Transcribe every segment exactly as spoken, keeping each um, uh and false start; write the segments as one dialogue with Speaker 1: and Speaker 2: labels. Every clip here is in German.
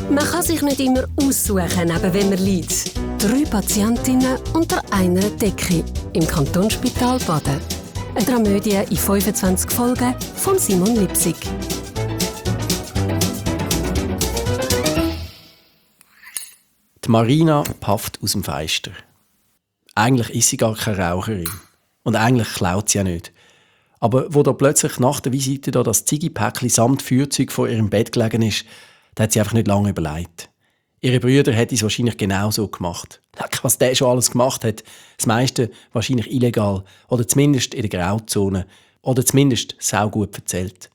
Speaker 1: Man kann sich nicht immer aussuchen, neben wem man liegt. Drei Patientinnen unter einer Decke im Kantonsspital Baden. Eine Dramödie in fünfundzwanzig Folgen von Simon Lipsig.
Speaker 2: Die Marina pafft aus dem Fenster. Eigentlich ist sie gar keine Raucherin. Und eigentlich klaut sie ja nicht. Aber wo da plötzlich nach der Visite da das Ziggy-Päckchen samt Feuerzeug vor ihrem Bett gelegen ist, da hat sie einfach nicht lange überlegt. Ihre Brüder hätten es wahrscheinlich genauso gemacht. Was der schon alles gemacht hat, das meiste wahrscheinlich illegal oder zumindest in der Grauzone oder zumindest saugut erzählt.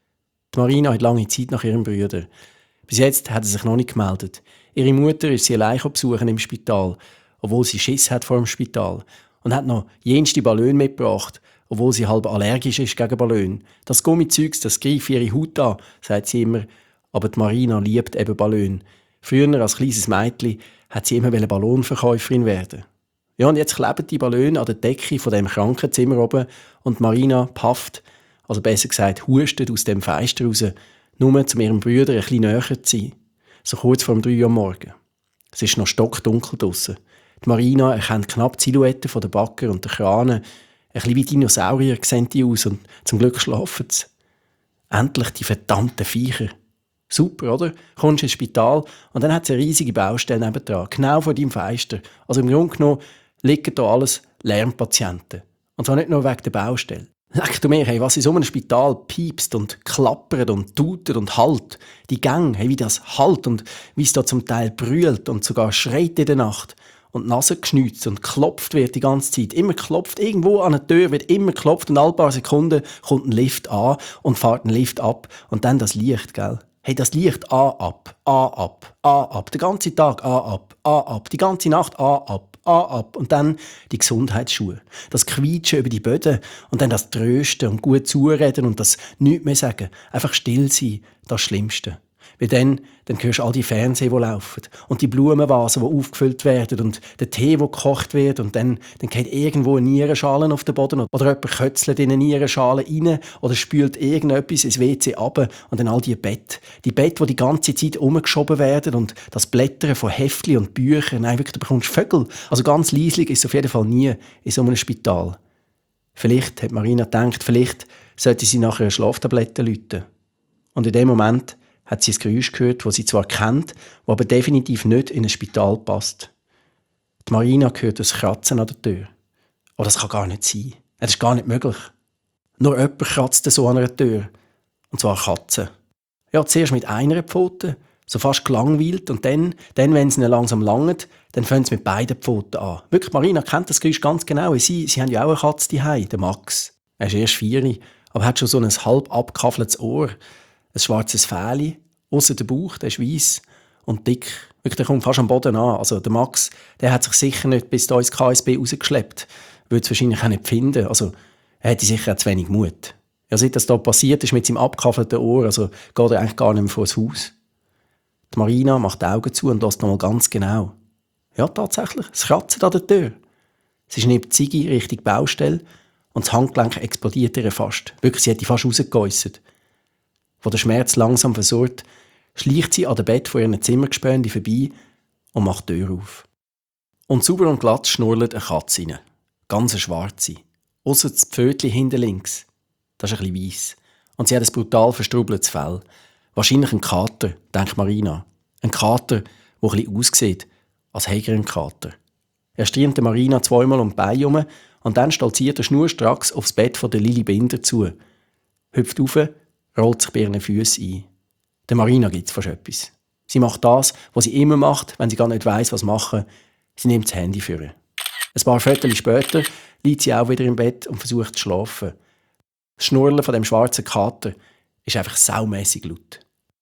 Speaker 2: Die Marina hat lange Zeit nach ihrem Bruder. Bis jetzt hat er sich noch nicht gemeldet. Ihre Mutter ist sie allein besuchen im Spital, obwohl sie Schiss hat vor dem Spital und hat noch jenste Ballone mitgebracht, obwohl sie halb allergisch ist gegen Ballone. Das Gummizeugs, das greift ihre Haut an, sagt sie immer. Aber die Marina liebt eben Ballone. Früher als kleines Mädchen hat sie immer Ballonverkäuferin werden. Ja, und jetzt kleben die Ballone an der Decke von dem Krankenzimmer oben und Marina pafft, also besser gesagt hustet aus dem Fenster raus, nur um ihrem Bruder ein bisschen näher zu sein. So kurz vor dem drei Uhr am Morgen. Es ist noch stockdunkel draussen. Die Marina erkennt knapp die Silhouetten von der Bagger und der Krane. Ein bisschen wie Dinosaurier sehen die aus und zum Glück schlafen sie. Endlich die verdammten Viecher. Super, oder? Kommst ins Spital und dann hat es eine riesige Baustelle nebendran, genau vor deinem Fenster. Also im Grunde genommen liegen da alles Lärmpatienten. Und zwar nicht nur wegen der Baustelle. Leck du mir, hey, was in so einem Spital piepst und klappert und tutet und hallt. Die Gänge, hey, wie das hallt und wie es da zum Teil brüllt und sogar schreit in der Nacht. Und die Nase geschnützt und klopft wird die ganze Zeit. Immer klopft, irgendwo an der Tür wird immer klopft und alle paar Sekunden kommt ein Lift an und fährt ein Lift ab. Und dann das Licht, gell? Hey, das Licht an, ab, an, ab, an, ab. Den ganzen Tag an, ab, an, ab. Die ganze Nacht an, ab, an, ab. Und dann die Gesundheitsschuhe. Das Quietschen über die Böden und dann das Trösten und gut zureden und das nichts mehr sagen. Einfach still sein, das Schlimmste. Weil dann, dann hörst du all die Fernseher, die laufen und die Blumenvasen, die aufgefüllt werden und der Tee, der gekocht wird und dann, dann geht irgendwo eine Nierenschale auf den Boden oder jemand kötzelt in eine Nierenschale rein oder spült irgendetwas ins W C runter und dann all die Bett. Die Bett, die die ganze Zeit umgeschoben werden und das Blättern von Heftchen und Büchern. Nein, wirklich, du bekommst Vögel. Also ganz leislich ist es auf jeden Fall nie in so einem Spital. Vielleicht, hat Marina gedacht, vielleicht sollte sie nachher eine Schlaftablette läuten. Und in dem Moment hat sie ein Geräusch gehört, das sie zwar kennt, das aber definitiv nicht in ein Spital passt. Die Marina hört das Kratzen an der Tür. Aber das kann gar nicht sein. Das ist gar nicht möglich. Nur jemand kratzt so an einer Tür. Und zwar Katzen. Ja, zuerst mit einer Pfote, so fast gelangweilt, und dann, dann wenn es ihnen langsam langt, dann fangen sie mit beiden Pfoten an. Wirklich, Marina kennt das Geräusch ganz genau. Sie, sie haben ja auch eine Katze zu Hause, der Max. Er ist erst vier, aber hat schon so ein halb abgekaffeltes Ohr. Ein schwarzes Fähli, ausser der Bauch, der ist weiss und dick. Wirklich, der kommt fast am Boden an. Also der Max, der hat sich sicher nicht bis da ins K S B rausgeschleppt. Würde es wahrscheinlich auch nicht finden. Also er hätte sicher auch zu wenig Mut. Ja, seit das da passiert ist mit seinem abgekaffelten Ohr, also geht er eigentlich gar nicht mehr vor das Haus. Die Marina macht die Augen zu und hört noch mal ganz genau. Ja, tatsächlich, es kratzt an der Tür. Sie schnippt Ziggy Richtung Baustelle und das Handgelenk explodiert ihr fast. Wirklich, sie hätte fast rausgeäussert. Wo der Schmerz langsam versorgt, schleicht sie an dem Bett vor ihren Zimmergespönden vorbei und macht die Tür auf. Und sauber und glatt schnurrt eine Katze rein. Ganz eine schwarze. Ausser das Pfötchen hinten links. Das ist ein bisschen weiss. Und sie hat ein brutal verstrubeltes Fell. Wahrscheinlich ein Kater, denkt Marina. Ein Kater, der ein bisschen aussieht, als hätte er einen Kater. Er striemt Marina zweimal um die Beine herum und dann stolziert er schnurstracks aufs Bett von der Lili Binder zu. Hüpft rauf, rollt sich bei ihren Füßen ein. Der Marina gibt es fast etwas. Sie macht das, was sie immer macht, wenn sie gar nicht weiss, was machen. Sie nimmt das Handy für ihr. Ein paar Viertel später liegt sie auch wieder im Bett und versucht zu schlafen. Das Schnurren von dem schwarzen Kater ist einfach saumässig laut.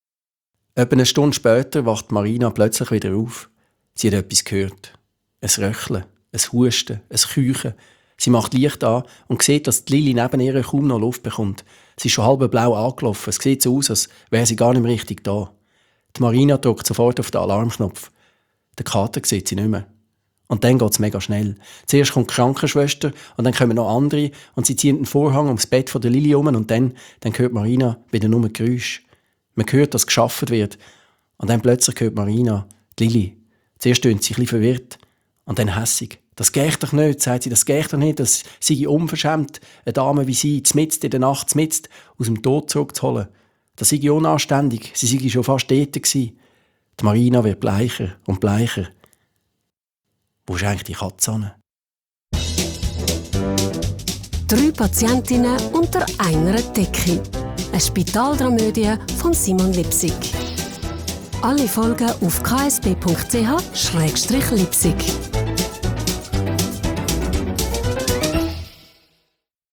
Speaker 2: Etwa eine Stunde später wacht Marina plötzlich wieder auf. Sie hat etwas gehört. Ein Röcheln, ein Husten, ein Keuchen. Sie macht Licht an und sieht, dass die Lili neben ihr kaum noch Luft bekommt. Sie ist schon halb blau angelaufen. Es sieht so aus, als wäre sie gar nicht mehr richtig da. Die Marina drückt sofort auf den Alarmknopf. Der Kater sieht sie nicht mehr. Und dann geht es mega schnell. Zuerst kommt die Krankenschwester und dann kommen noch andere und sie ziehen den Vorhang ums Bett von der Lili um und dann, dann hört Marina wieder nur Geräusche. Man hört, dass geschafft wird Und dann plötzlich hört Marina, die Lili. Zuerst stöhnt sie ein bisschen verwirrt und dann hässig. «Das geht doch nicht», sagt sie, «das geht doch nicht, das sei unverschämt, eine Dame wie sie, mitten in der Nacht, mitten aus dem Tod zurückzuholen. Das sei unanständig, sie sei schon fast dort gewesen.» Die Marina wird bleicher und bleicher. Wo ist eigentlich die Katze hin?
Speaker 1: Drei Patientinnen unter einer Decke. Eine Spitaldramödie von Simon Lipsig. Alle Folgen auf k s b punkt c h schrägstrich lipsig.